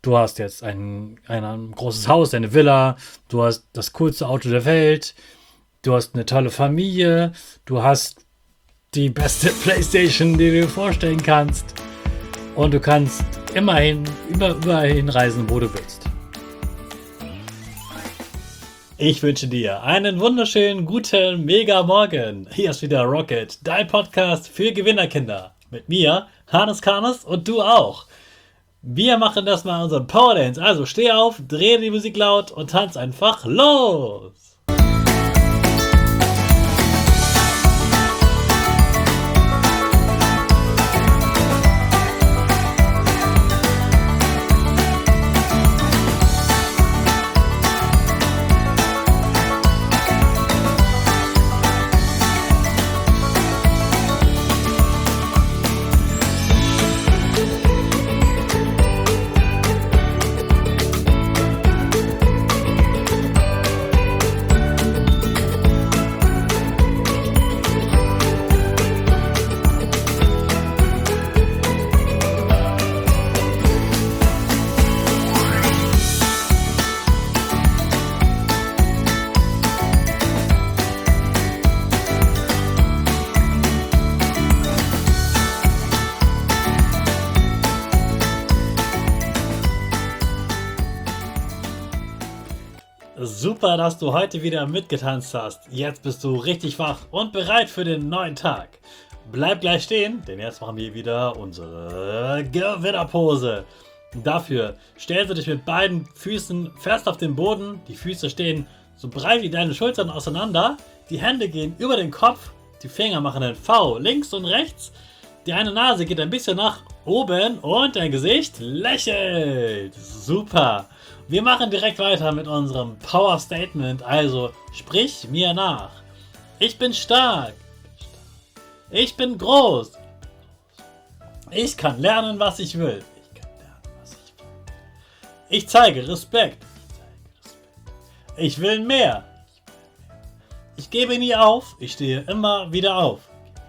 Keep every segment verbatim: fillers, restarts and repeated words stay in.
Du hast jetzt ein, ein, ein großes Haus, eine Villa, du hast das coolste Auto der Welt, du hast eine tolle Familie, du hast die beste Playstation, die du dir vorstellen kannst, und du kannst immerhin über, überall hinreisen, wo du willst. Ich wünsche dir einen wunderschönen, guten, mega Morgen. Hier ist wieder Rocket, dein Podcast für Gewinnerkinder. Mit mir, Hannes Karnes, und du auch. Wir machen das mal unseren Power Dance. Also steh auf, dreh die Musik laut und tanz einfach los. Super, dass du heute wieder mitgetanzt hast. Jetzt bist du richtig wach und bereit für den neuen Tag. Bleib gleich stehen, denn jetzt machen wir wieder unsere Gewinnerpose. Dafür stellst du dich mit beiden Füßen fest auf den Boden. Die Füße stehen so breit wie deine Schultern auseinander. Die Hände gehen über den Kopf. Die Finger machen ein V links und rechts. Die eine Nase geht ein bisschen nach oben und dein Gesicht lächelt. Super. Wir machen direkt weiter mit unserem Power Statement, also sprich mir nach. Ich bin stark. Ich bin groß. Ich kann lernen, was ich will. Ich kann lernen, was ich will. Ich zeige Respekt. Ich will mehr. Ich gebe nie auf. Ich stehe immer wieder auf.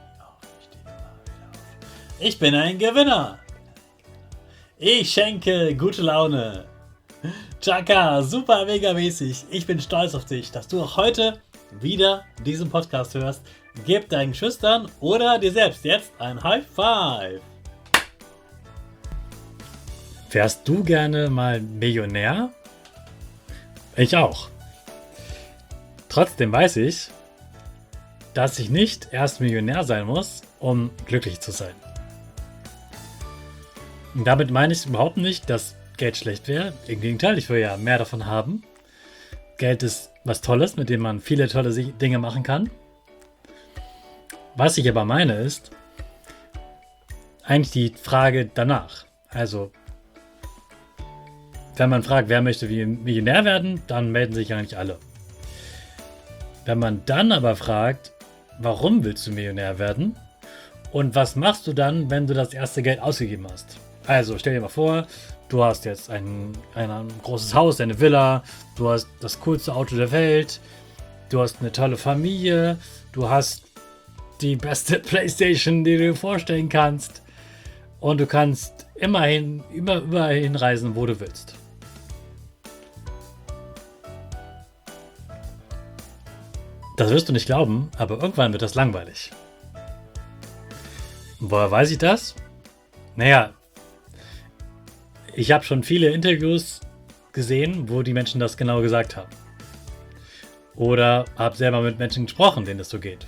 Ich bin ein Gewinner. Ich schenke gute Laune. Chaka, super mega mäßig. Ich bin stolz auf dich, dass du auch heute wieder diesen Podcast hörst. Gib deinen Schüchtern oder dir selbst jetzt ein High Five. Wärst du gerne mal Millionär? Ich auch. Trotzdem weiß ich, dass ich nicht erst Millionär sein muss, um glücklich zu sein. Und damit meine ich überhaupt nicht, dass Geld schlecht wäre. Im Gegenteil, ich will ja mehr davon haben. Geld ist was Tolles, mit dem man viele tolle Dinge machen kann. Was ich aber meine ist, eigentlich die Frage danach. Also, wenn man fragt, wer möchte wie Millionär werden, dann melden sich eigentlich alle. Wenn man dann aber fragt, warum willst du Millionär werden? Und was machst du dann, wenn du das erste Geld ausgegeben hast? Also, stell dir mal vor, du hast jetzt ein, ein, ein großes Haus, eine Villa, du hast das coolste Auto der Welt, du hast eine tolle Familie, du hast die beste Playstation, die du dir vorstellen kannst, und du kannst immerhin über, überall hinreisen, wo du willst. Das wirst du nicht glauben, aber irgendwann wird das langweilig. Und woher weiß ich das? Naja, ich habe schon viele Interviews gesehen, wo die Menschen das genau gesagt haben. Oder habe selber mit Menschen gesprochen, denen das so geht.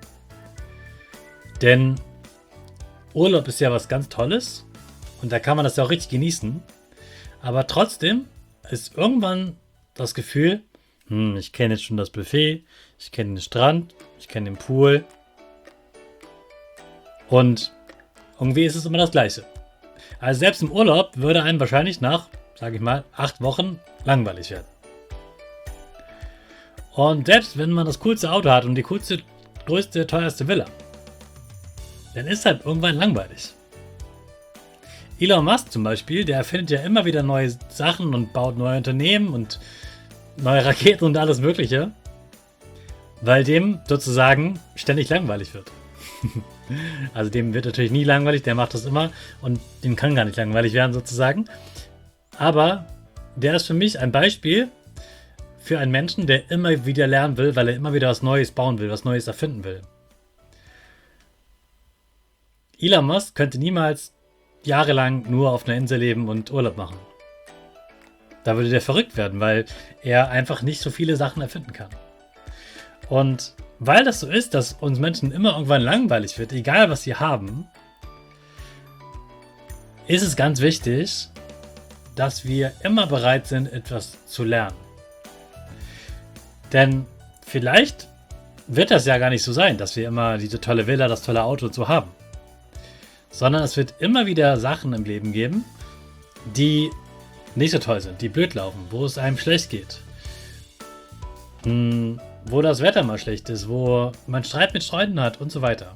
Denn Urlaub ist ja was ganz Tolles und da kann man das ja auch richtig genießen. Aber trotzdem ist irgendwann das Gefühl, hm, ich kenne jetzt schon das Buffet, ich kenne den Strand, ich kenne den Pool. Und irgendwie ist es immer das Gleiche. Also selbst im Urlaub würde einem wahrscheinlich nach, sage ich mal, acht Wochen langweilig werden. Und selbst wenn man das coolste Auto hat und die coolste, größte, teuerste Villa, dann ist halt irgendwann langweilig. Elon Musk zum Beispiel, der erfindet ja immer wieder neue Sachen und baut neue Unternehmen und neue Raketen und alles Mögliche, weil dem sozusagen ständig langweilig wird. Also dem wird natürlich nie langweilig, der macht das immer und dem kann gar nicht langweilig werden sozusagen. Aber der ist für mich ein Beispiel für einen Menschen, der immer wieder lernen will, weil er immer wieder was Neues bauen will, was Neues erfinden will. Elon Musk könnte niemals jahrelang nur auf einer Insel leben und Urlaub machen. Da würde der verrückt werden, weil er einfach nicht so viele Sachen erfinden kann. Und weil das so ist, dass uns Menschen immer irgendwann langweilig wird, egal was sie haben, ist es ganz wichtig, dass wir immer bereit sind, etwas zu lernen. Denn vielleicht wird das ja gar nicht so sein, dass wir immer diese tolle Villa, das tolle Auto und so haben. Sondern es wird immer wieder Sachen im Leben geben, die nicht so toll sind, die blöd laufen, wo es einem schlecht geht. Hm, wo das Wetter mal schlecht ist, wo man Streit mit Freunden hat und so weiter.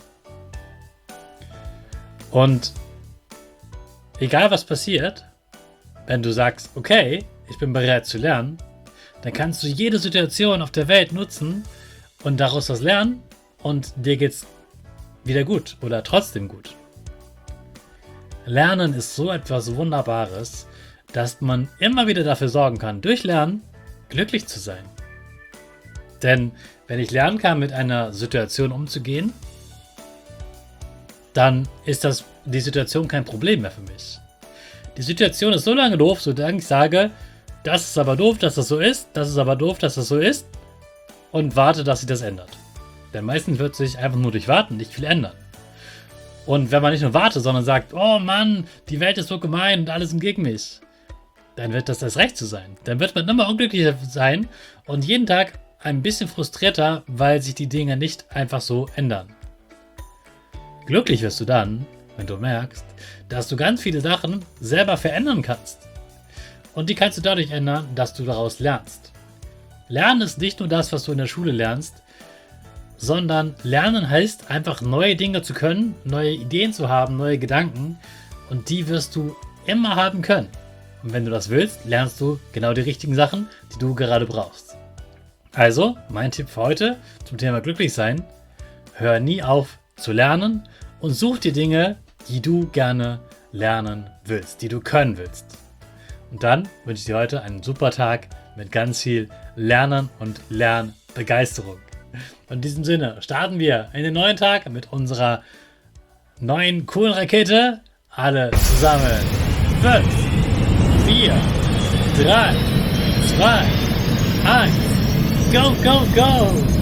Und egal was passiert, wenn du sagst, okay, ich bin bereit zu lernen, dann kannst du jede Situation auf der Welt nutzen und daraus was lernen und dir geht's wieder gut oder trotzdem gut. Lernen ist so etwas Wunderbares, dass man immer wieder dafür sorgen kann, durch Lernen glücklich zu sein. Denn wenn ich lernen kann, mit einer Situation umzugehen, dann ist das die Situation kein Problem mehr für mich. Die Situation ist so lange doof, solange ich sage, das ist aber doof, dass das so ist, das ist aber doof, dass das so ist und warte, dass sich das ändert. Denn meistens wird sich einfach nur durch Warten nicht viel ändern. Und wenn man nicht nur wartet, sondern sagt, oh Mann, die Welt ist so gemein und alles gegen mich, dann wird das erst recht so sein. Dann wird man immer unglücklicher sein und jeden Tag ein bisschen frustrierter, weil sich die Dinge nicht einfach so ändern. Glücklich wirst du dann, wenn du merkst, dass du ganz viele Sachen selber verändern kannst. Und die kannst du dadurch ändern, dass du daraus lernst. Lernen ist nicht nur das, was du in der Schule lernst, sondern Lernen heißt einfach neue Dinge zu können, neue Ideen zu haben, neue Gedanken und die wirst du immer haben können. Und wenn du das willst, lernst du genau die richtigen Sachen, die du gerade brauchst. Also, mein Tipp für heute zum Thema glücklich sein: Hör nie auf zu lernen und such dir Dinge, die du gerne lernen willst, die du können willst. Und dann wünsche ich dir heute einen super Tag mit ganz viel Lernen und Lernbegeisterung. Und in diesem Sinne starten wir in den neuen Tag mit unserer neuen coolen Rakete. Alle zusammen. fünf, vier, drei, zwei, eins. Go, go, go!